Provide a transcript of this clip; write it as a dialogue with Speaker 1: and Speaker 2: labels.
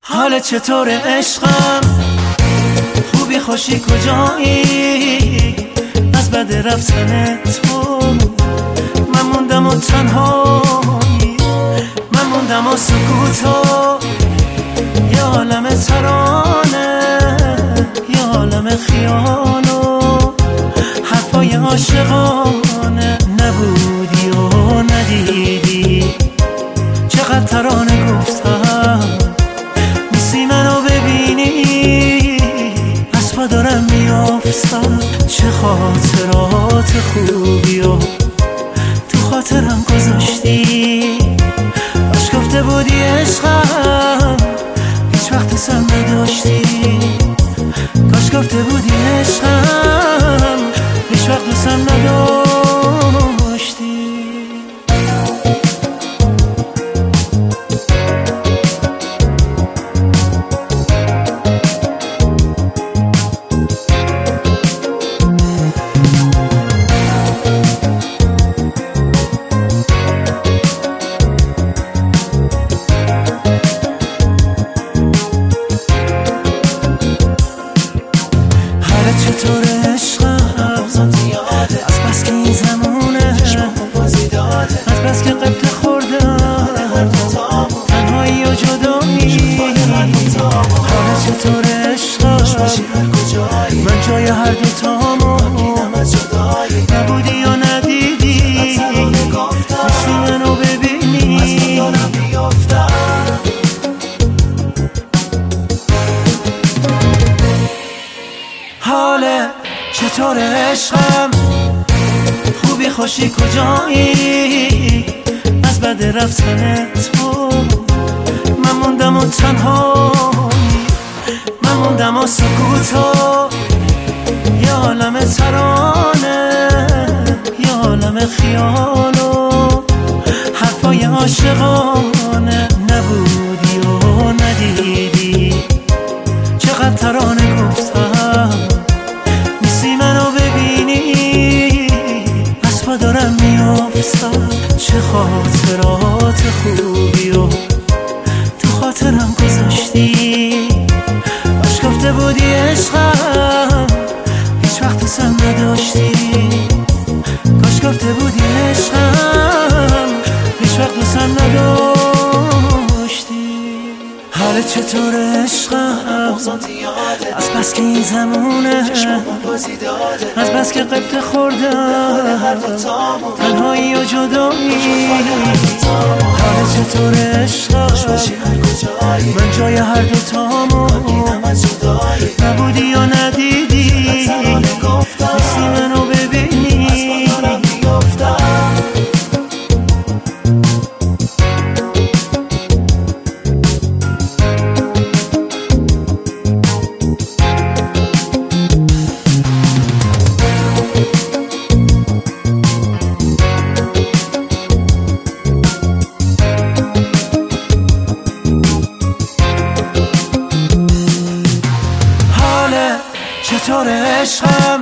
Speaker 1: حال چطور عشقم؟ خوبی خوشی کجایی؟ از بد رفتن تو من موندم و تنهایی، من موندم و سکوتو، یه عالم ترانه، یه عالم خیال و حرفای عاشقانه. نبودی و ندیدی، چقدر ترانه گفتم، نیستی منو ببینی، از پا دارم میافتم. چه خاطرات خوبی و تو خاطرم گذاشتی، کاش گفته بودی عشقم هیچ وقت دوستم نداشتی، کاش گفته بودی عشقم هیچ وقت دوستم نداشتی. چطور عشقم؟ از بس که این زمونه، از بس که قبط خوردم تنهایی و جدایی. حالا چطور عشقم؟ من جای هر دوتامو نبودی و ندیدی، نیستی منو ببینی. حاله چطور عشقم؟ خوبی خوشی کجایی؟ از بد رفتن تو من موندم و تنهایی، من موندم و سکوتو، یه عالم ترانه، یه عالم خیال و حرفای عاشقانه. نبودی و ندیدی، چقدر ترانه گفتم، نیستی منو ببینی، از پا دارم میافتم. چه خاطرات خوبی و تو خاطرم گذاشتی، کاش گفته بودی عشقم هیچ وقت دوستم نداشتی، کاش گفته بودی عشقم هیچ وقت دوستم نداشتی. حال چطور عشقم؟ از بس که این زمونه، از بس که قبط خوردم تنهایی و جدایی. حال چطور عشقم؟ من جای هر دوتامو نبودی و ندیدی، نیستی منو ببینی. چطور عشقم؟